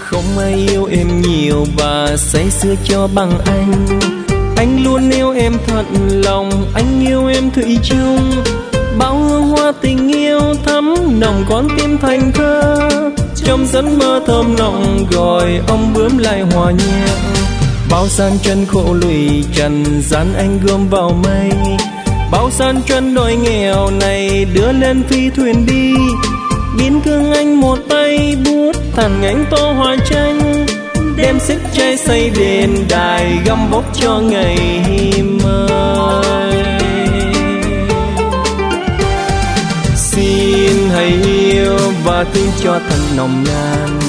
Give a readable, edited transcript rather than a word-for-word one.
Không ai yêu em nhiều và say sưa cho bằng anh. Anh luôn yêu em thật lòng, anh yêu em thủy chung. Bao hương hoa tình yêu thắm nồng con tim thành thơ. Trong giấc mơ thơm nồng gọi ông bướm lại hòa nhạc. Bao gian chân khổ lụy trần gian anh gom vào mây. Bao gian chân đôi nghèo này đưa lên phi thuyền đi. Biến cương anh một tay bút thẳng anh tô hoa tranh. Đem sức cháy xây đền đài găm bốc cho ngày mai. Xin hãy yêu và thương cho thật nồng nàn.